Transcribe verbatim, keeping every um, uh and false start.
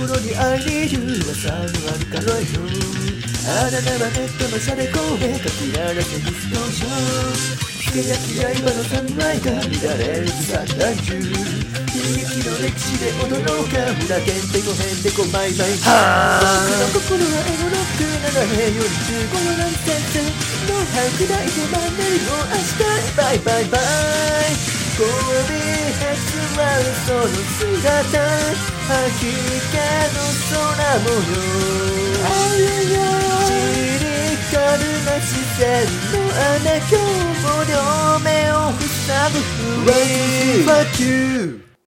心に会いにいる噂のあるからよ。あなたはネットのしゃれ声かけられてディストーション。火け焼き刃の侍が乱れる三段中。悲劇の歴史で踊ろうか。裏剣でこへんでこマイマイ。僕の心はエゴロックななへんよりじゅうごのなんてんノウハウ砕いてマンネルを明日へバイバイバイ。ゴビヘスはその姿吐き気の空模様。シリカルな視線の穴今日も両目を塞ぐ Fuck you